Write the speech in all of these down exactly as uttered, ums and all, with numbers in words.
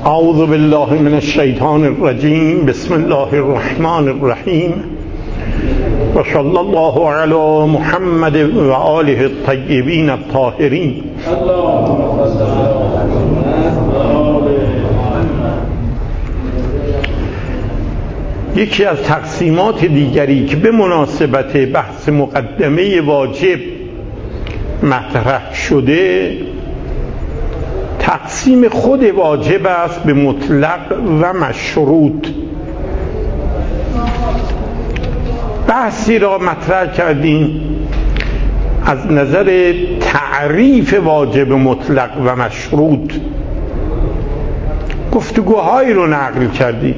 اعوذ بالله من الشیطان الرجیم. بسم الله الرحمن الرحیم و صلی الله علی محمد و آله الطیبین الطاهرین. یکی از تقسیمات دیگری که به مناسبت بحث مقدمه واجب مطرح شده، تقسیم خود واجب است به مطلق و مشروط. بحثی را مطرح کردیم از نظر تعریف واجب مطلق و مشروط، گفتگوهایی رو نقل کردیم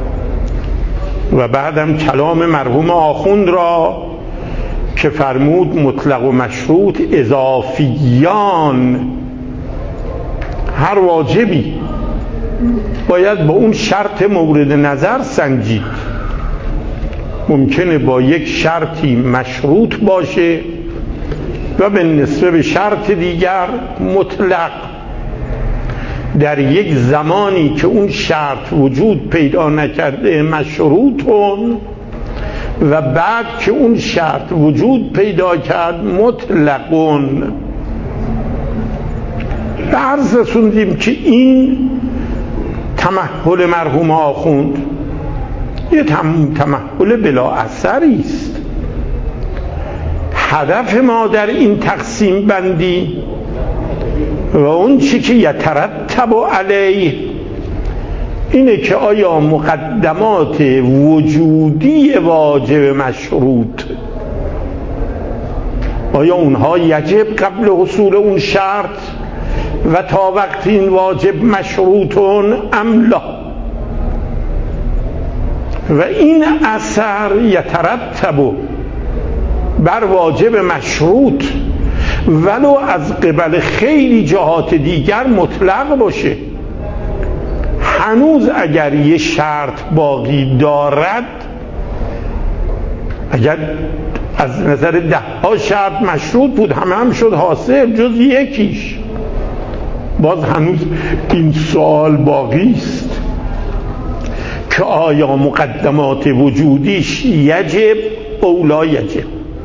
و بعدم کلام مرحوم آخوند را که فرمود مطلق و مشروط اضافیان. هر واجبی باید با اون شرط مورد نظر سنجید. ممکنه با یک شرطی مشروط باشه و به نسبت به شرط دیگر مطلق. در یک زمانی که اون شرط وجود پیدا نکرده مشروطون، و بعد که اون شرط وجود پیدا کرد مطلقون. به عرض رسوندیم که این تمهل مرحوم آخوند یه تمهل بلا اثری است. هدف ما در این تقسیم بندی و اون چی که یترتب علیه اینه که آیا مقدمات وجودی واجب مشروط، آیا اونها یجب قبل حصول اون شرط و تا وقت این واجب مشروطون ام لا؟ و این اثر یترتب بر واجب مشروط ولو از قبل خیلی جهات دیگر مطلق باشه. هنوز اگر یه شرط باقی دارد، اگر از نظر ده ها شرط مشروط بود همه هم شد حاصل جز یکیش، باز هنوز این سوال باقی است که آیا مقدمات وجودیش یجب او لا یجب.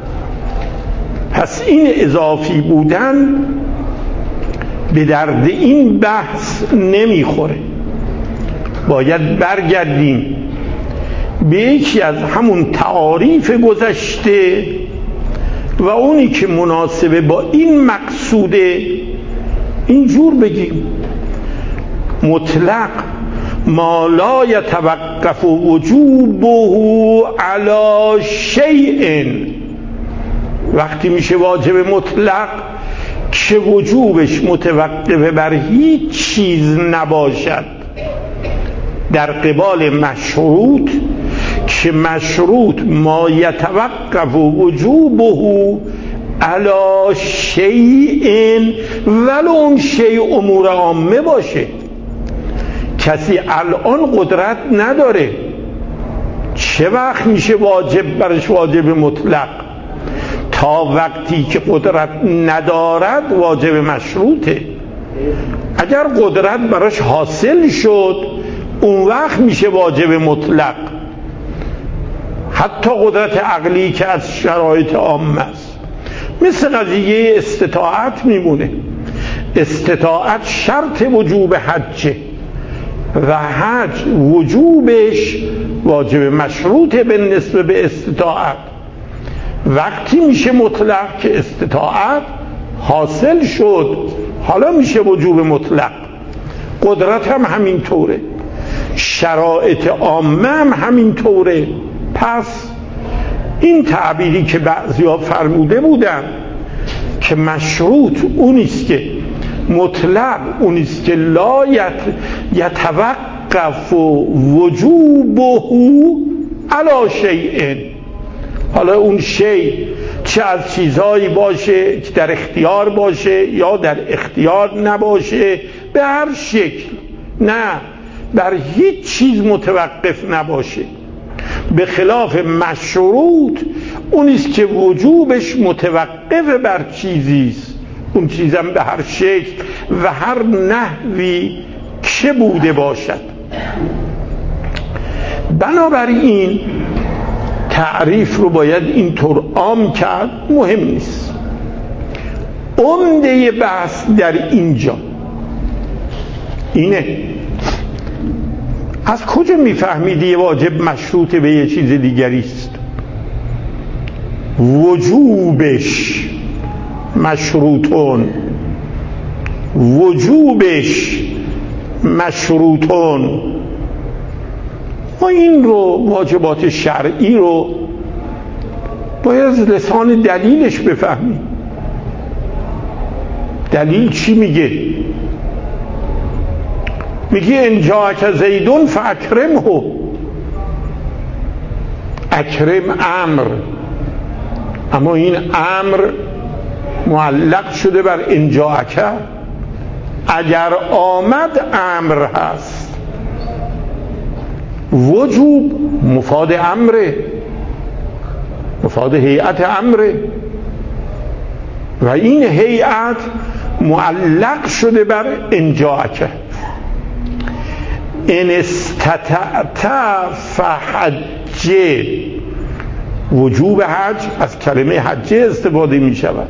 پس این اضافی بودن به درد این بحث نمیخوره. باید برگردیم به یکی از همون تعاریف گذشته و اونی که مناسبه با این مقصوده اینجور بگیم: مطلق ما لا یتوقف وجوبه علی شیء. وقتی میشه واجب مطلق که وجوبش متوقف بر هیچ چیز نباشد، در قبال مشروط که مشروط ما یتوقف وجوبه علی شیء ولو اون شیء امور عامه باشه. کسی الان قدرت نداره، چه وقت میشه واجب برش واجب مطلق؟ تا وقتی که قدرت ندارد واجب مشروطه. اگر قدرت براش حاصل شد اون وقت میشه واجب مطلق. حتی قدرت عقلی که از شرایط عامه است، مثل قضیه استطاعت میمونه. استطاعت شرط وجوب حجه و حج وجوبش واجب مشروطه به نسبت به استطاعت. وقتی میشه مطلق که استطاعت حاصل شد، حالا میشه وجوب مطلق. قدرت هم همین طوره، شرایط عامه هم همین طوره. پس این تعبیری که بعضیا فرموده بودن که مشروط اونیست که مطلق اونیست که لا یتوقف وجوبه علی شیء، حالا اون شیء چه از چیزهایی باشه که در اختیار باشه یا در اختیار نباشه، به هر شکل، نه بر هیچ چیز متوقف نباشه. به خلاف مشروط اونیست که وجوبش متوقف بر چیزیست، اون چیزم به هر شکل و هر نحوی چه بوده باشد. بنابراین تعریف رو باید اینطور عام کرد، مهم نیست. عمده بحث در اینجا اینه از کجا میفهمیدی یه واجب مشروط به یه چیز دیگری است؟ وجوبش مشروطون، وجوبش مشروطون. ما این رو واجبات شرعی رو باید از لسان دلیلش بفهمیم. دلیل چی میگه؟ میگه ان جاءک زیدون فاکرمه. اکرم امر، اما این امر معلق شده بر ان جاءک. اگر آمد امر هست. وجوب مفاد امره، مفاد هیئت امره، و این هیئت معلق شده بر ان جاءک. ان استطعت فحج. وجوب حج از کلمه حج استفاده می شود.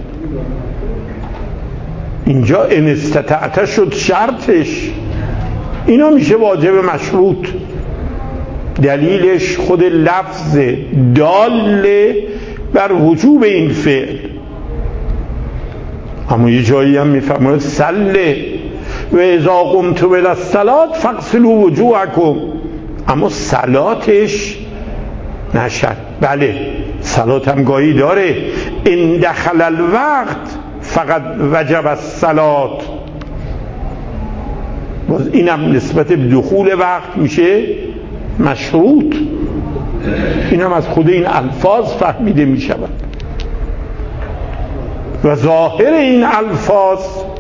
اینجا ان استطعت شد شرطش، اینا میشه واجب مشروط. دلیلش خود لفظ دال بر وجوب این فعل. اما یه جایی هم میفهمه سله و اذا قمتم الی الصلاة فاغسلوا وجوهکم، اما صلاتش نشد. بله صلات هم گاهی داره، ان دخل الوقت فقط وجب الصلاة، باز اینم نسبت به دخول وقت میشه مشروط. اینم از خود این الفاظ فهمیده میشود. و ظاهر این الفاظ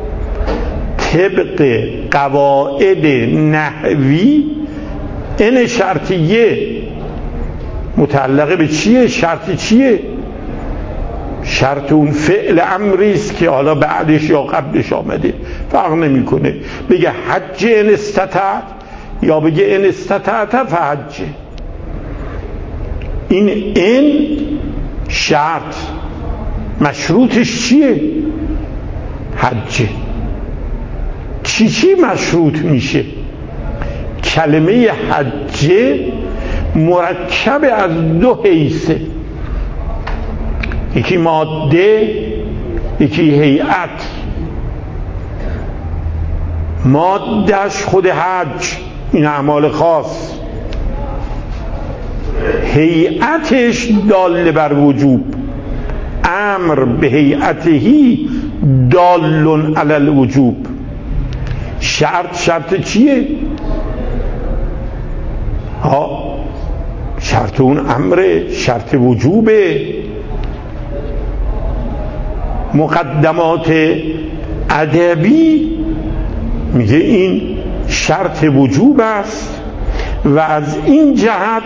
طبق قواعد نحوی این شرطیه متعلقه به چیه؟ شرط چیه؟ شرط اون فعل امری است که حالا بعدش یا قبلش آمده، فرق نمیکنه. بگه حج ان استطعت یا بگه ان استطعت فحج. این این شرط مشروطش چیه؟ حج. چی چی مشروط میشه؟ کلمه حج مرکب از دو حیثه، یکی ماده یکی هیئت. مادهش خود حج، این اعمال خاص. هیئتش دال بر وجوب، امر به هیئتهی دال علی الوجوب. شرط شرط چیه؟ ها شرط اون امره، شرط وجوبه. مقدمات ادبی میگه این شرط وجوب است و از این جهت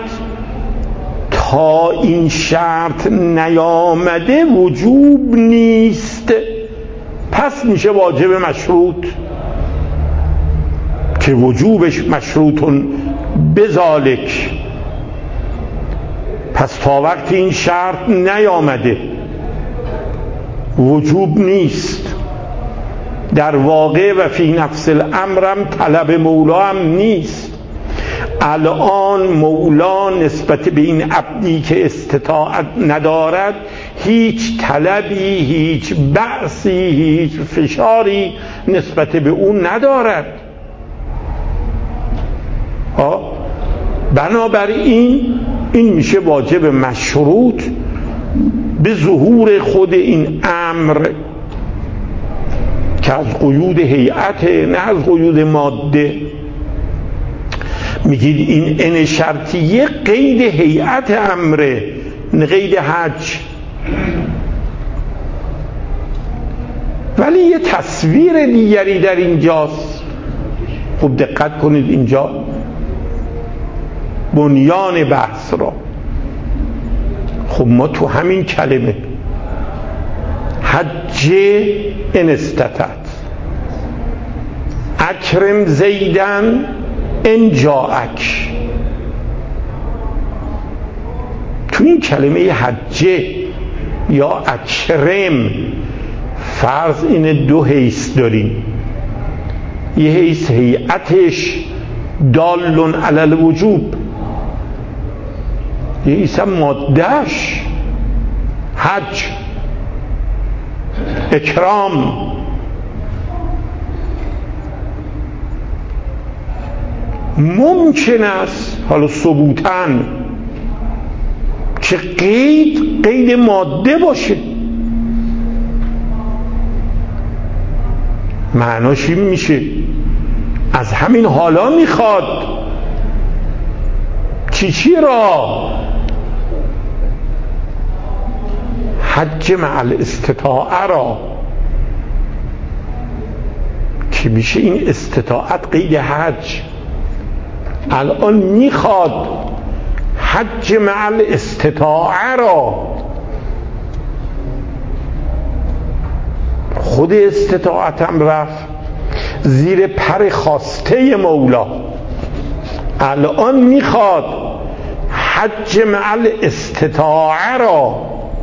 تا این شرط نیامده وجوب نیست، پس میشه واجب مشروط که وجوبش مشروطون بذالک. پس تا وقتی این شرط نیامده وجوب نیست. در واقع و فی نفس الامرم طلب مولا هم نیست. الان مولا نسبت به این عبدی که استطاعت ندارد هیچ طلبی، هیچ بأسی، هیچ فشاری نسبت به اون ندارد. ها بنابراین این میشه واجب مشروط به ظهور خود این امر که از قیود هیئت، نه از قیود ماده. میگید این ان شرطیه قید هیئت امره، نه قید حج. ولی یه تصویر دیگری در اینجاست. خوب دقت کنید اینجا بنیان بحث را. خب ما تو همین کلمه حج ان استطعت، اکرم زیدن ان جاءک. تو این کلمه حجه یا اکرم فرض اینه دو حیث داریم. یه حیث هیئتش دال علی الوجوب، یه حیث مادهش حج اکرام. ممکن است حالا ثبوتاً که قید قید ماده باشه، معناش این میشه از همین حالا میخواد چی چی را؟ حج مع الاستطاعه را، که میشه این استطاعت قید حج. الان میخواد حج مع الاستطاعه را. خود استطاعت هم رفت زیر پر خواسته مولا. الان میخواد حج مع الاستطاعه را،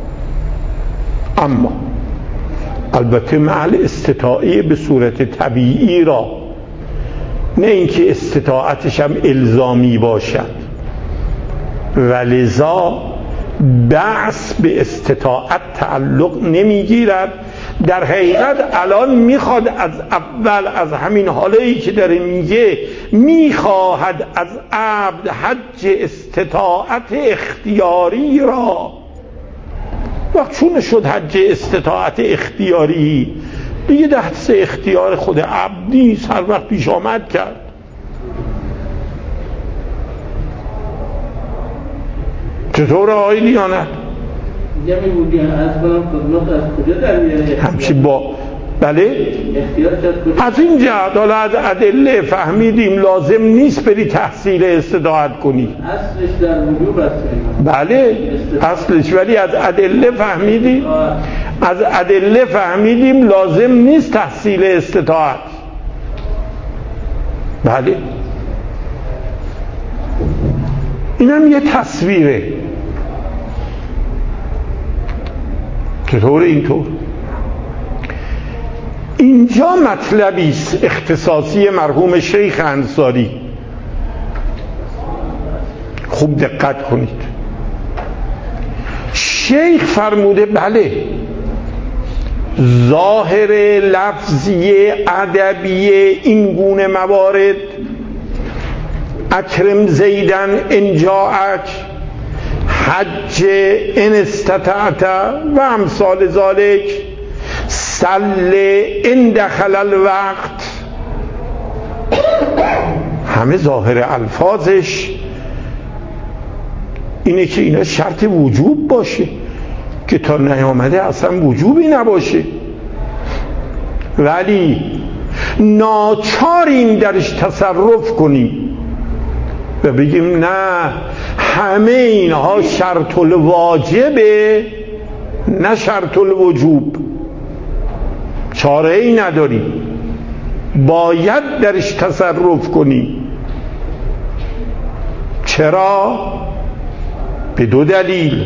اما البته مع الاستطاعه به صورت طبیعی را، نه اینکه استطاعتش هم الزامی باشد. ولذا بحث به استطاعت تعلق نمیگیرد. در حقیقت الان میخواد از اول، از همین حالایی که داره میگه، میخواهد از عبد حج استطاعت اختیاری را. وقت چون شد حج استطاعت اختیاری، دیگه دست اختیار خود عبد نیست، هر وقت پیش آمد کرد. چطور آقای دیانت؟ همچی با بله از این جهت حالا از ادله فهمیدیم لازم نیست بری تحصیل استطاعت کنی. اصلش در وجوب است. بله اصلش، ولی از ادله فهمیدیم از ادله فهمیدیم لازم نیست تحصیل استطاعت. بله اینم یه تصویره. چطور اینطور؟ اینجا مطلبی است اختصاصی مرحوم شیخ انصاری، خوب دقت کنید. شیخ فرموده بله ظاهر لفظی ادبی این گونه موارد، اکرم زیدن ان جاءک، حج ان استطعت و امثال ذالک، صل ان دخل الوقت، همه ظاهر الفاظش اینه که اینا شرط وجوب باشه، که تا نیامده اصلا وجوبی نباشه. ولی ناچاریم درش تصرف کنیم و بگیم نه همه اینها شرط الواجبه نه شرط الوجوب، چاره ای نداریم، باید درش تصرف کنیم. چرا؟ به دو دلیل.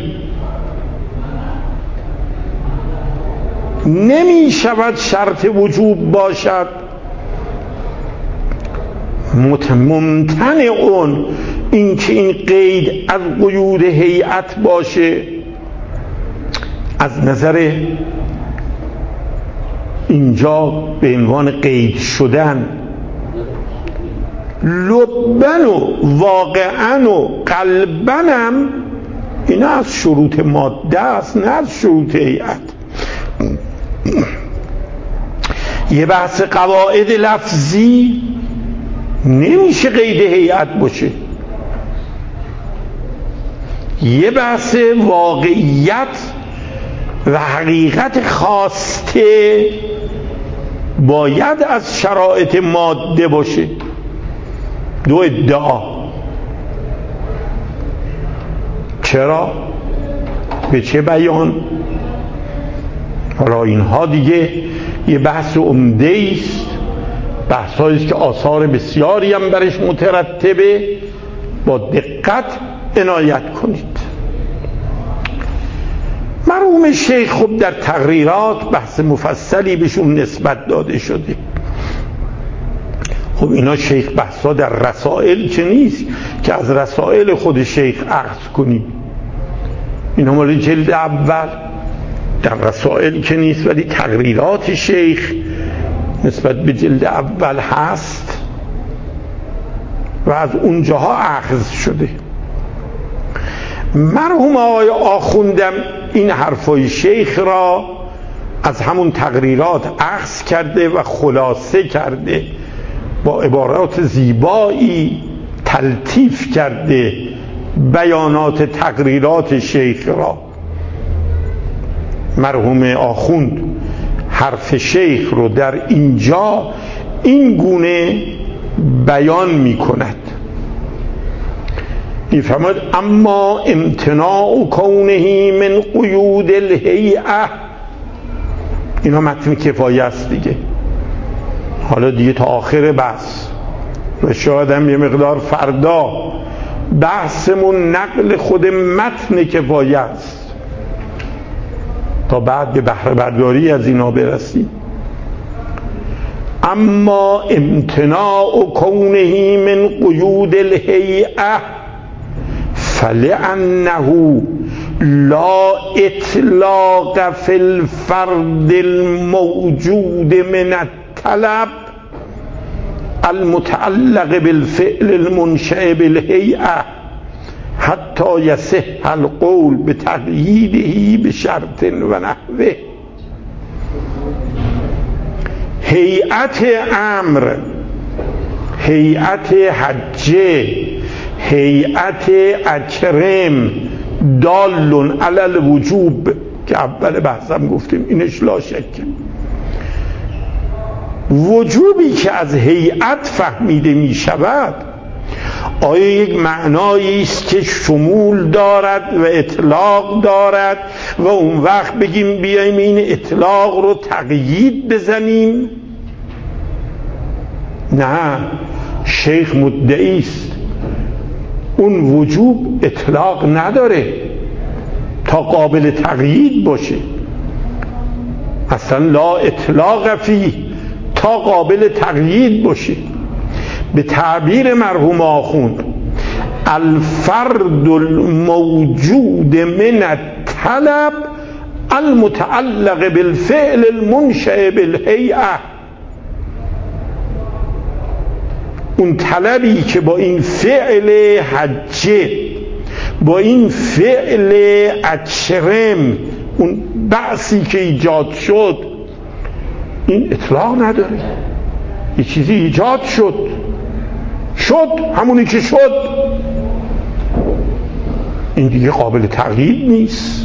نمی شود شرط وجوب باشد، ممتنع اون این که این قید از قیود هیئت باشه. از نظر اینجا به عنوان قید شدن لبن و واقعا و قلبن هم اینا از شروط ماده است نه از شروط هیئت. یه بحث قواعد لفظی نمیشه قید هیئت باشه، یه بحث واقعیت و حقیقت خواسته باید از شرایط ماده باشه. دو ادعا. چرا؟ به چه بیان؟ حالا اینها دیگه یه بحث عمده است بحثایی که آثار بسیاری هم برش مترتبه، با دقت عنایت کنید. مرحوم شیخ خب در تقریرات بحث مفصلی بهشون نسبت داده شده. خب اینا شیخ بحثا در رسائل که نیست که از رسائل خود شیخ اخذ کنیم، اینا مال جلد اول، در رسائل که نیست، ولی تقریرات شیخ نسبت به جلد اول هست و از اونجاها اخذ شده. مرحوم آقای آخوندم این حرفای شیخ را از همون تقریرات اخذ کرده و خلاصه کرده، با عبارات زیبایی تلطیف کرده بیانات تقریرات شیخ را. مرحوم آخوند حرف شیخ رو در اینجا این گونه بیان می کند. میفرماید اما امتناع کونه من قیود الهیئه، اینا متن کفایه است دیگه، حالا دیگه تا آخر بحث و شاید هم یه مقدار فردا بحثمون نقل خود متن کفایه است تا بعد به بهره برداری از اینا برسیم. اما امتناع کونه من قیود الهیئه فلأنه لا اطلاق فی الفرد الموجود من الطلب المتعلق بالفعل المنشأ بالهیئه حتی یصح القول بتقییده بشرط و نحوه. هیئت امر، هیئت حجه، هیئت اکرم دال علی الوجوب که اول بحثم گفتیم، اینش لا شک. وجوبی که از هیئت فهمیده می شود آیا یک معنایی است که شمول دارد و اطلاق دارد و اون وقت بگیم بیایم این اطلاق رو تقیید بزنیم؟ نه، شیخ مدعی است اون وجوب اطلاق نداره تا قابل تقیید باشه، اصلا لا اطلاق فیه تا قابل تقیید باشه. به تعبیر مرحوم آخوند الفرد الموجود من الطلب المتعلق بالفعل المنشأ بالهیئه، اون طلبی که با این فعل حجه، با این فعل اکرم، اون بحثی که ایجاد شد، این اطلاق نداره. یه چیزی ایجاد شد شد همونی که شد، این دیگه قابل تغییر نیست.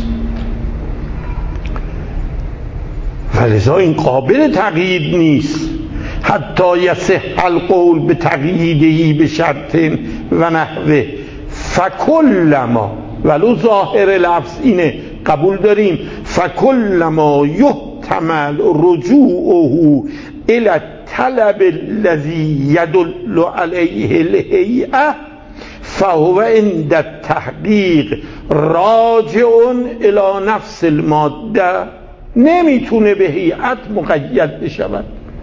ولذا این قابل تغییر نیست حتی یصح القول به تقییده به شرط و نحوه. فکلما، ولو ظاهر لفظ اینه قبول داریم، فکلما یحتمل رجوعه الى الطلب الذي يدل عليه الهیئه فهو عند التحقیق راجع الى نفس الماده، نمیتونه به هیئت مقید بشود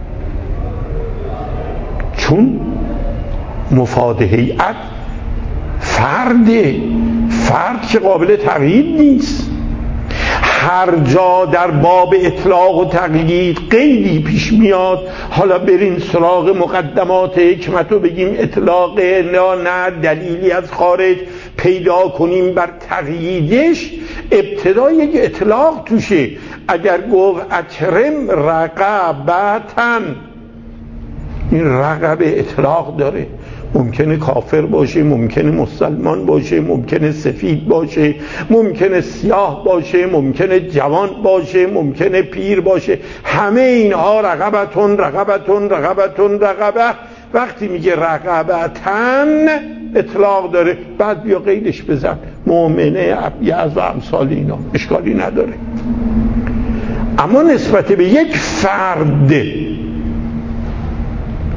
چون مفاد هیئت فرده، فرد که قابل تغییر نیست. هر جا در باب اطلاق و تقیید قیدی پیش میاد، حالا برین سراغ مقدمات حکمت و بگیم اطلاق نه نه دلیلی از خارج پیدا کنیم بر تقییدش، ابتدا یک اطلاق توشه. اگر گفت اکرم رقبتن، این رقبه اطلاق داره، ممکنه کافر باشه، ممکنه مسلمان باشه، ممکنه سفید باشه، ممکنه سیاه باشه، ممکنه جوان باشه، ممکنه پیر باشه، همه اینها رقبتون رقبتون رقبتون رقبه. وقتی میگه رقبتن اطلاق داره، بعد بیا قیدش بزن مؤمنه ابیض و امثال اینا، اشکالی نداره. اما نسبت به یک فرد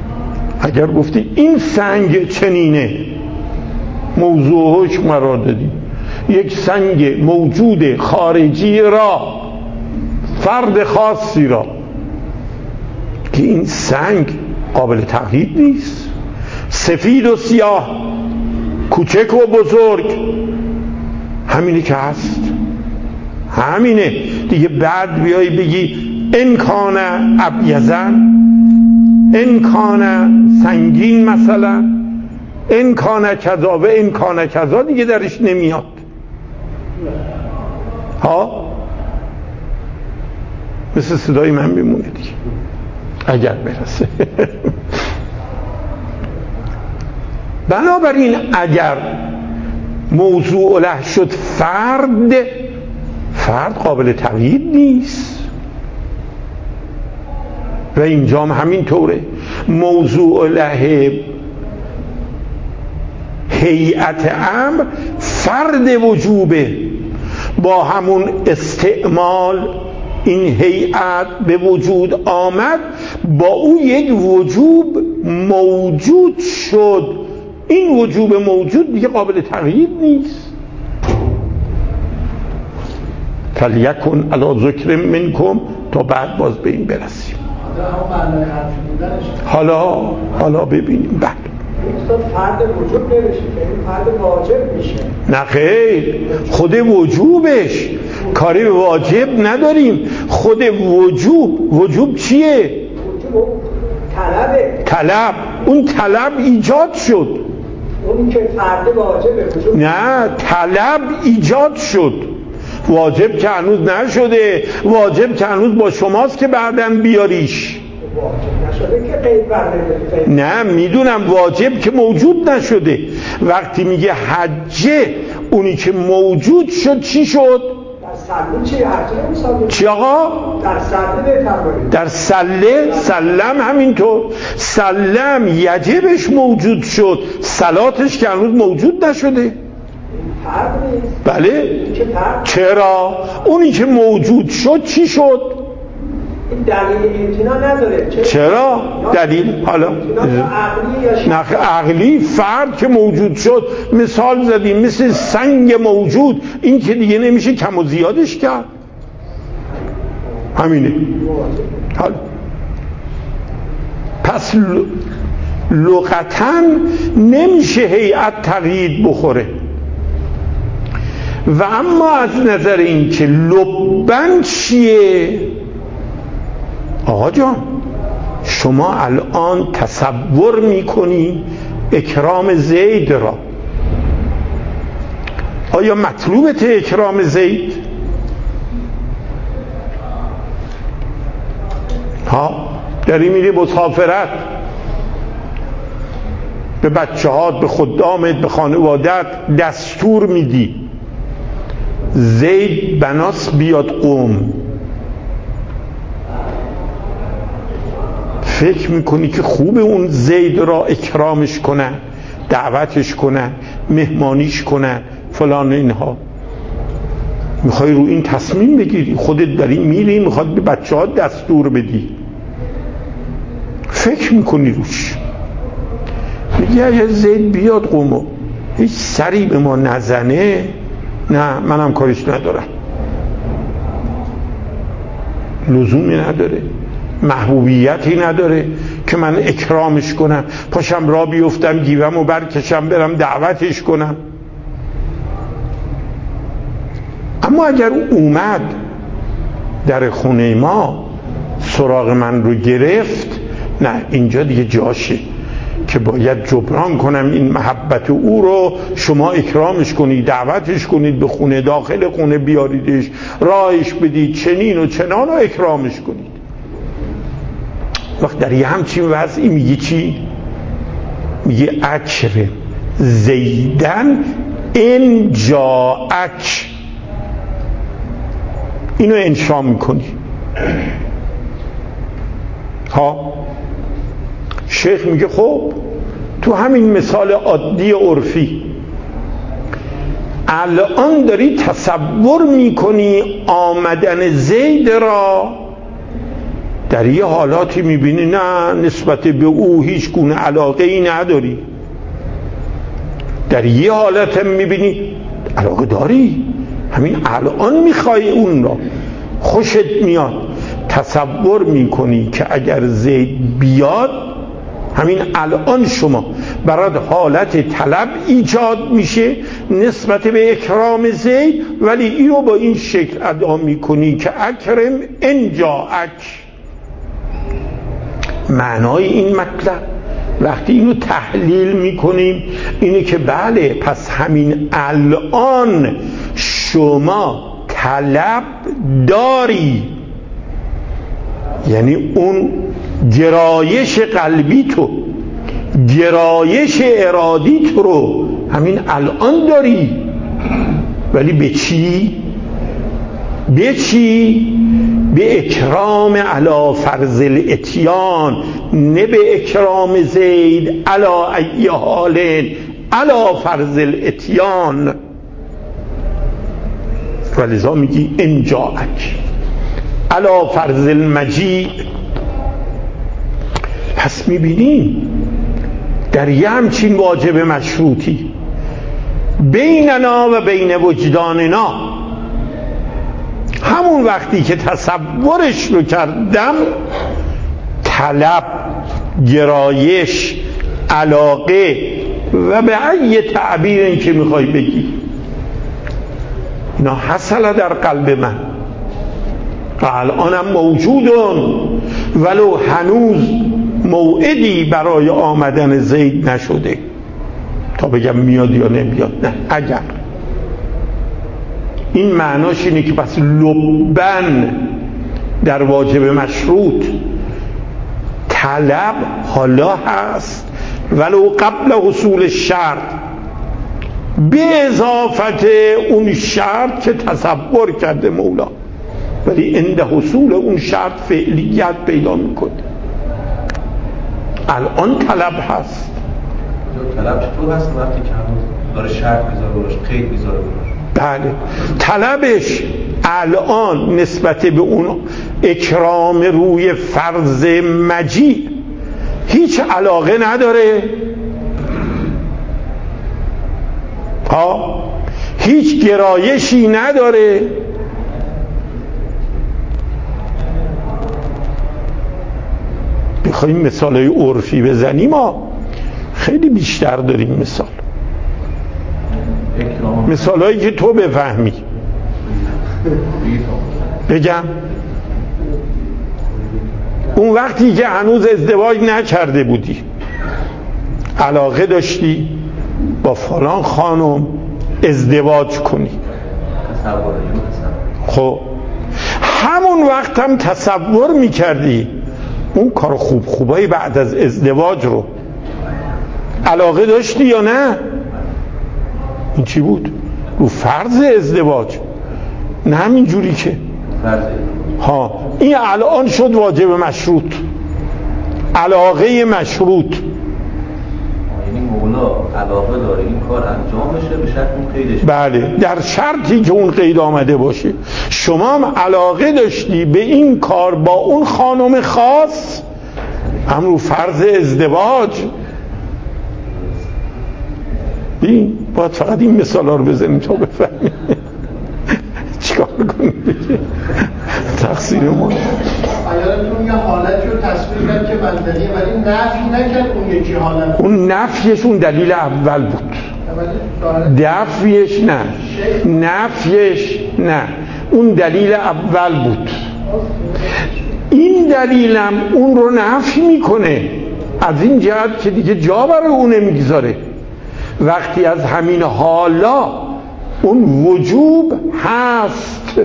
اگر گفتی این سنگ چنینه، موضوع حکم قرار دادی، یک سنگ موجود خارجی را، فرد خاصی را، که این سنگ قابل تغییر نیست، سفید و سیاه، کوچک و بزرگ، همینه که هست، همینه دیگه. بعد بیایی بگی امکان ابیزن، امکان سنگین مثلا، امکان کذا و امکان کذا، دیگه درش نمیاد. ها مثل صدای من میمونه دیگه اگر برسه. بنابراین اگر موضوع له شد فرد، فرد قابل تغییر نیست و اینجا هم همین طوره. موضوع له هیئت امر فرد وجوبه، با همون استعمال این هیئت به وجود آمد، با او یک وجوب موجود شد. این وجوب موجود دیگه قابل تغییر نیست. فلیکن علی ذکر منکم، تا بعد باز به این برسیم. حالا حالا ببینیم بعد فرد وجوب نمیشه که این فرد واجب میشه. نه خیر، خود وجوبش کاری به واجب نداریم. خود وجوب، وجوب چیه؟ وجوب طلبه. طلب، اون طلب ایجاد شد. اون که فرد واجبه وجوب. نه، طلب ایجاد شد، واجب که هنوز نشده. واجب که هنوز با شماست که بعداً بیاریش. نشده که قید برده. نه میدونم، واجب که موجود نشده. وقتی میگه حجه، اونی که موجود شد چی شد؟ در سله چی؟ حجه نمیسازه. چی آقا؟ در سله بهتر باید. در سله، سلم همینطور. سلم یجبش موجود شد، صلاتش که هنوز موجود نشده. فرد نیست. بله؟ که فرد. چرا؟ اونی که موجود شد چی شد؟ این دلیل امتنا نداره. چرا؟ چرا؟ دلیل حالا نخ عقلی. فرد که موجود شد، مثال زدیم مثل سنگ موجود، این که دیگه نمیشه کم و زیادش کرد. همینه. حالا پس لغتاً نمیشه هیئت تغییر بخوره. و اما از نظر این که لبن چیه؟ آقا جان شما الان تصور میکنی اکرام زید را، آیا مطلوبت اکرام زید؟ ها داری میری مسافرت، به بچه هات، به خدامت، به خانوادت دستور میدی زید بناس بیاد قوم، فکر میکنی که خوب اون زید را اکرامش کنن، دعوتش کنن، مهمانیش کنن، فلان اینها؟ میخوای رو این تصمیم بگیری؟ خودت داری میری میخواد به بچه ها دستور بدی، فکر میکنی روش، میگی اگه زید بیاد قومو هیچ سری به ما نزنه، نه منم کارش ندارم، لزومی نداره، محبوبیتی نداره که من اکرامش کنم، پاشم را بیفتم گیوم و برکشم برم دعوتش کنم. اما اگر اومد در خونه ما سراغ من رو گرفت، نه اینجا دیگه جاشه که باید جبران کنم این محبت او رو، شما اکرامش کنید، دعوتش کنید به خونه، داخل خونه بیاریدش، راهش بدید، چنین و چنان و اکرامش کنید. وقت در یه همچین وضعی میگی چی؟ میگه اکرم زیدن ان جاءک، اینو انشا میکنی. ها شیخ میگه خب تو همین مثال عادی عرفی الان داری تصور میکنی آمدن زید را در یه حالاتی میبینی نه نسبت به او هیچ گونه علاقه ای نداری، در یه حالت هم میبینی علاقه داری، همین الان میخوای اون را، خوشت میاد، تصور میکنی که اگر زید بیاد همین الان شما برات حالت طلب ایجاد میشه نسبت به اکرام زید، ولی اینو با این شکل ادا میکنی که اکرم انجاک. معنای این مطلب وقتی اینو تحلیل میکنیم اینه که بله پس همین الان شما طلب داری، یعنی اون گرایش قلبی تو، گرایش ارادی تو رو همین الان داری، ولی به چی؟ به چی؟ به اکرام علی فرض الاتیان، نه به اکرام زید علی ای حال علی فرض الاتیان. ولذا میگی انجاک علی فرض المجیء. پس میبینیم در یه همچین واجب مشروطی بیننا و بین وجداننا، همون وقتی که تصورش رو کردم طلب، گرایش، علاقه و به ای تعبیر این که میخوای بگی اینا حصل در قلب من و الانم موجودن، ولو هنوز موعدی برای آمدن زید نشده تا بگم میاد یا نمیاد، نه اگر. این معناش اینه که پس لبن در واجب مشروط طلب حالا هست ولو قبل حصول شرط، به اضافت اون شرط که تصور کرده مولا، ولی عند حصول اون شرط فعلیت پیدا میکنه. الان طلب هست. طلب چطور هست وقتی که هنوز داره شرط میذاره براش، قید میذاره براش؟ بله، طلبش الان نسبت به اون اکرام روی فرض مجیء هیچ علاقه نداره، ها، هیچ گرایشی نداره. بخوایم مثالای عرفی بزنیم ما خیلی بیشتر داریم مثال، مثالایی که تو بفهمی. بگم اون وقتی که هنوز ازدواج نکرده بودی، علاقه داشتی با فلان خانم ازدواج کنی، خب همون وقت هم تصور میکردی اون کار خوب خوبای بعد از ازدواج رو، علاقه داشتی یا نه؟ این چی بود؟ رو فرض ازدواج، نه همین جوری که ها. این الان شد واجب مشروط، علاقه مشروط. یعنی مولا علاقه داره این کار انجام بشه به شرط اون قیدش. بله، در شرطی که اون قید آمده باشه. شما هم علاقه داشتی به این کار با اون خانم خاص، هم رو فرض ازدواج. ببین باید فقط این مثال ها رو بزنیم تا بفهمیم چیکار کنیم. تقصیر ما. آیاتون یه حالتی رو تصویر کرد که منطقیه ولی نفی نکرد اون یکی حالت. اون نفیش اون دلیل اول بود، دفعش نه، نفیش نه، اون دلیل اول بود. این دلیلم اون رو نفی میکنه از این جهت که دیگه جا برای اون نمیگذاره. وقتی از همین حالا اون وجوب هست،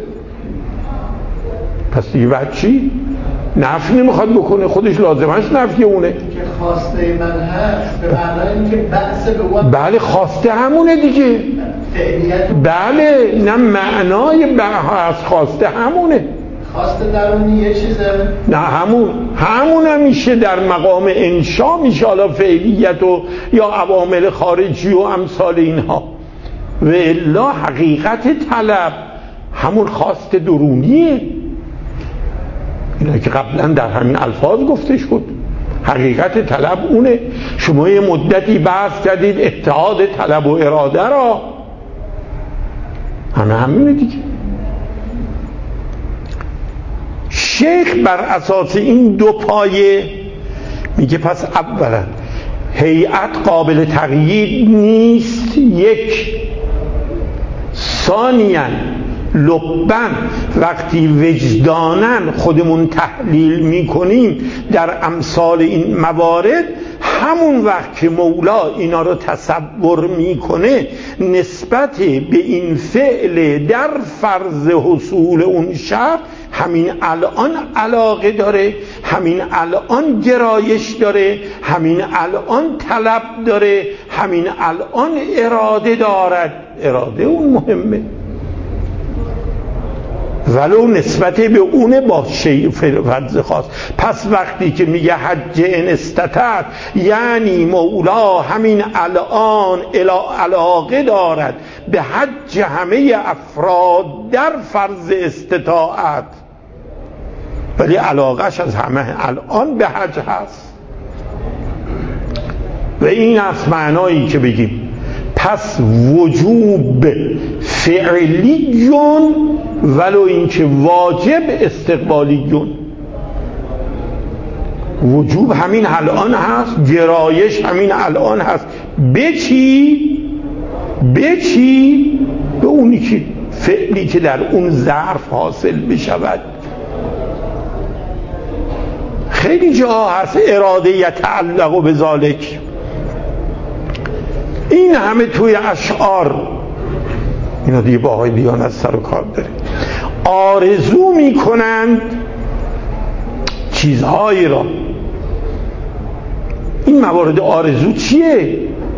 پس دیگه بعد چی؟ نفی نمیخواد بکنه، خودش لازمش نفی اونه که خواسته من هست به معنای اینکه بحث به وقت. بله خواسته همونه دیگه، بله، نه معنای بحث خواسته همونه، خواسته درونی یه چیزه، نه همون همون هم میشه در مقام انشا، میشه حالا فعلیت و یا عوامل خارجی و امثال اینها. و الا حقیقت طلب همون خواست درونیه. اینا که قبلا در همین الفاظ گفته شد. حقیقت طلب اونه. شما یه مدتی بحث کردید اتحاد طلب و اراده را، همه همینه دیگه. شیخ بر اساس این دو پایه میگه پس اولا هیئت قابل تغییر نیست، یک. ثانیاً لبن وقتی وجدانن خودمون تحلیل میکنیم در امثال این موارد، همون وقت که مولا اینا رو تصور میکنه نسبت به این فعل در فرض حصول اون شرط همین الان علاقه داره، همین الان گرایش داره، همین الان طلب داره، همین الان اراده دارد. اراده اون مهمه، ولو نسبت به اونه با شیء فرض خاص. پس وقتی که میگه حج ان استطعت، یعنی مولا همین الان علاقه دارد به حج همه افراد در فرض استطاعت، ولی علاقهش از همه الان به حج هست. و این از معنایی که بگیم پس وجوب فعلیون ولو اینکه واجب استقبالیون. وجوب همین الان هست، گرایش همین الان هست. به چی؟ به چی؟ به اونی که فعلی که در اون ظرف حاصل بشود. خیلی جا هست اراده یتعلق و بذالک. این همه توی اشعار، اینا دیگه با آقای دیانت سر و کار داره، آرزو میکنند چیزهایی را. این موارد آرزو چیه؟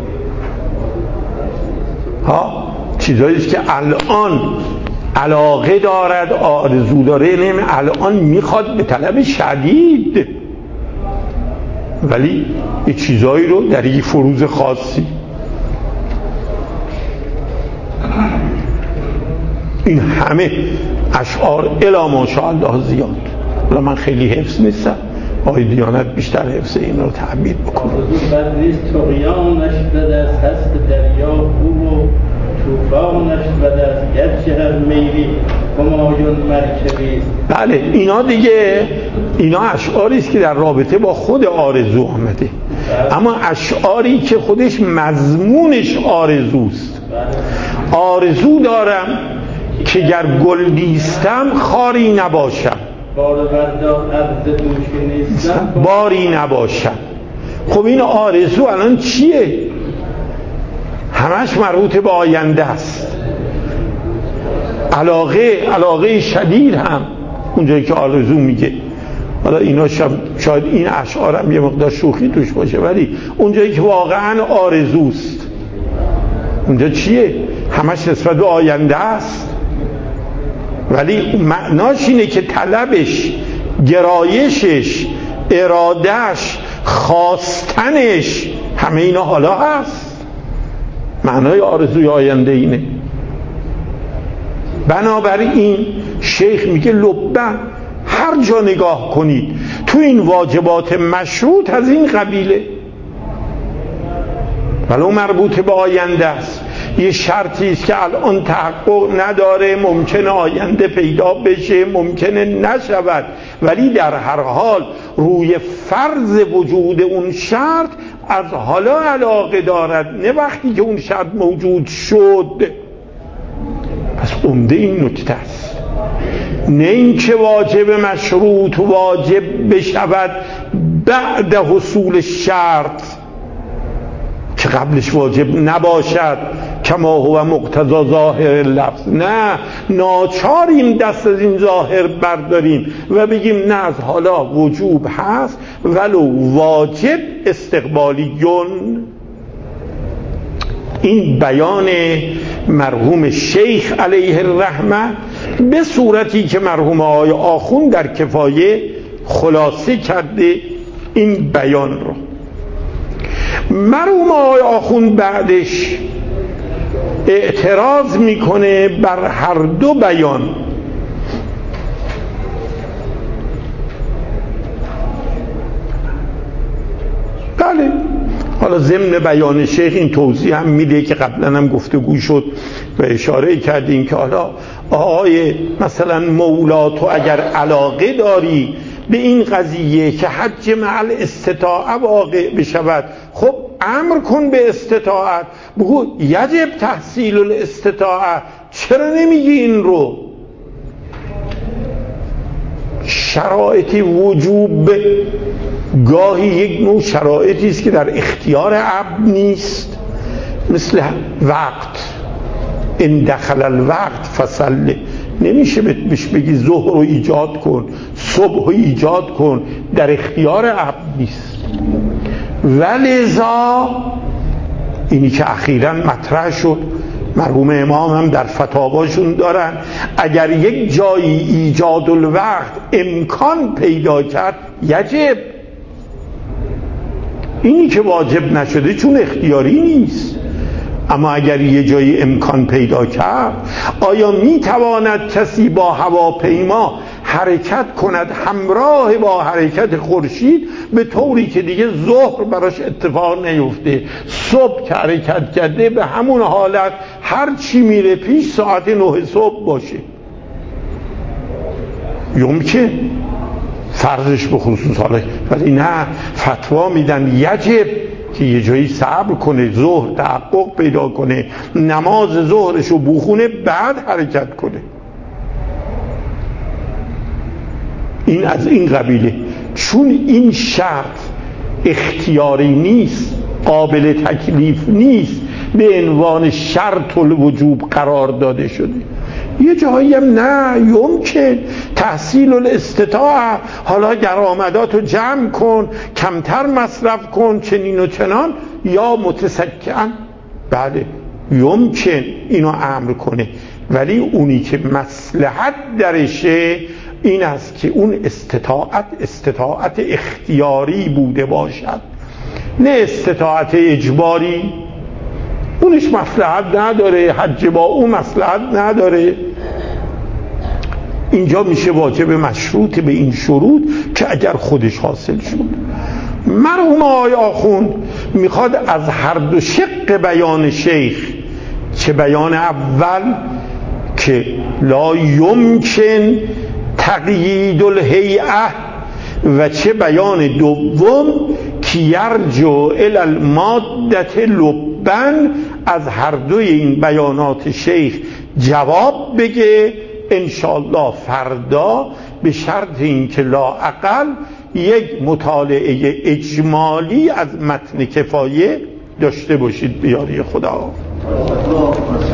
ها چیزهایی است که الان علاقه دارد، آرزو داره، نمی الان میخواد به طلب شدید، ولی یه چیزهایی رو در یک فروز خاصی. این همه اشعار الا ماشاءالله زیاد. ولی من خیلی حفظ نیستم، آقای دیانت بیشتر حفظ این رو تعبیر بکنه. بد نیست طغیانش بد از هست دریا خوب و طوفانش بد از گرچه هر میری همایون مرکبی. بله اینا دیگه، اینا اشعاری است که در رابطه با خود آرزو آمده، اما اشعاری که خودش مضمونش آرزوست. آرزو دارم که گر گل نیستم خاری نباشم، بار بردار عرض دوشی نیستم باری نباشم. خب این آرزو الان چیه؟ همش مربوط به آینده است. علاقه علاقه شدید هم اونجایی که آرزو میگه، حالا اینا شاید این اشعارم یه مقدار شوخی توش باشه، ولی اونجایی که واقعا آرزوست اونجا چیه؟ همش نسبت به آینده است، ولی معناش اینه که طلبش، گرایشش، ارادهش، خواستنش، همه اینا حالا هست. معنای آرزوی آینده اینه. بنابراین شیخ میگه لبن هر جا نگاه کنید تو این واجبات مشروط از این قبیله، ولو مربوط به آینده است، یه شرطی است که الان تحقق نداره، ممکنه آینده پیدا بشه، ممکنه نشود، ولی در هر حال روی فرض وجود اون شرط از حالا علاقه دارد، نه وقتی که اون شرط موجود شد. پس عمده این نکته است، نه این که واجب مشروط واجب بشود بعد حصول شرط که قبلش واجب نباشد، کما هو مقتضا ظاهر لفظ. نه، ناچاریم دست از این ظاهر برداریم و بگیم نه، از حالا وجوب هست ولو واجب استقبالیون. این بیان مرحوم شیخ علیه الرحمه به صورتی که مرحوم آقای آخوند در کفایه خلاصه کرده این بیان رو. مرحوم آقای آخوند بعدش اعتراض میکنه بر هر دو بیان. حالا ضمن بیان شیخ این توضیح هم میده که قبلا هم گفتگو شد و اشاره کردیم که حالا آقای مثلا مولا تو اگر علاقه داری به این قضیه که حج مع الاستطاعه واقع بشود، خب امر کن به استطاعت، بگو یجب تحصیل الاستطاعه، چرا نمیگی این رو؟ شرایط وجوب گاهی یک نوع شرایطی است که در اختیار عبد نیست، مثل وقت، ان دخل الوقت فصل، نمیشه بهش بگی ظهر رو ایجاد کن، صبح رو ایجاد کن، در اختیار عبد نیست. ولذا اینی که اخیراً مطرح شد، مرحوم امام هم در فتاواشون دارن، اگر یک جایی ایجاد الوقت امکان پیدا کرد یجب، اینی که واجب نشده چون اختیاری نیست. اما اگر یه جایی امکان پیدا کرد، آیا میتواند کسی با هواپیما حرکت کند همراه با حرکت خورشید به طوری که دیگه ظهر براش اتفاق نیفته، صبح که حرکت کرده به همون حالت هر چی میره پیش ساعت نه صبح باشه؟ یمکن فرضش به خصوص حاله، ولی نه، فتوا میدن یجب که یه جایی صبر کنه، ظهر تحقق پیدا کنه، نماز ظهرش رو بخونه، بعد حرکت کنه. این از این قبیله، چون این شرط اختیاری نیست، قابل تکلیف نیست، به عنوان شرط الوجوب قرار داده شده. یه جایی هم نه، یمکن تحصیل الاستطاعه، حالا درآمداتو جمع کن، کمتر مصرف کن، چنین و چنان، یا متسکن، بله یمکن اینو امر کنه، ولی اونی که مصلحت درشه این است که اون استطاعت استطاعت اختیاری بوده باشد، نه استطاعت اجباری. اونش مصلحت نداره، حج با اون مصلحت نداره. اینجا میشه واجب مشروط به این شروط که اگر خودش حاصل شد. مرحوم آقای آخوند میخواد از هر دو شق بیان شیخ، چه بیان اول که لا یمکن تقیید الهیئه و چه بیان دوم که یرجع الی المادة لبن، از هر دوی این بیانات شیخ جواب بگه انشاءالله فردا، به شرط این که لااقل یک مطالعه اجمالی از متن کفایه داشته باشید به یاری خدا.